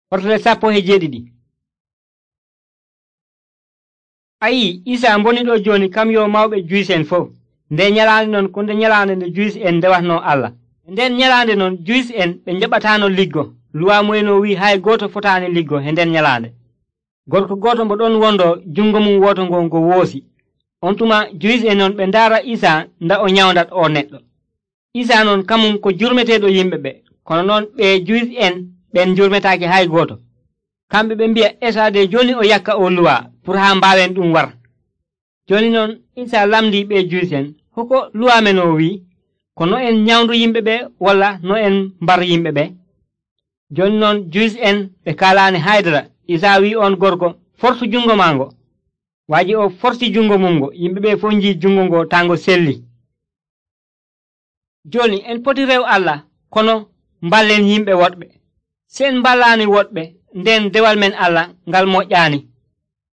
Ortole 17 ayi isa boniɗo joni kam yo mawɓe juis en fof nde nyalande non ko nde nyalande nde juis en ndewatno Allah nden nyalande non juis en ɓe jaɓatano liggo luwa moyno wi hay goto fotani liggo he nden nyalande gorko goto mbo ɗon wondo jungo mum woto ngo ngo woosi on tuma juis en non ɓe ndara isa nda o nyawdat o neɗɗo isa non kamum ko jurmeteɗo yimɓe ɓe kono noon ɓe juis en ɓen jurmetaki hay goto kamɓe ɓe mbiya esade joni o yakka o luwa pour ha mbawen ɗum war joni noon isa lamdi ɓe juis en hoko luwa men o wi ko no en nyawdu yimɓe ɓe walla no en mbar yimɓe ɓe joni noon juis en ɓe kalani haydara isa wi on gorko fortu jungo ma ngo waji o forti jungo mum ngo yimɓe ɓe fof ji jungo ngo tango selli joni en poti rew Allah kono mballen yimɓe woɗɓe sen ballani woɗɓe nden dewal men Allah ngal moƴƴani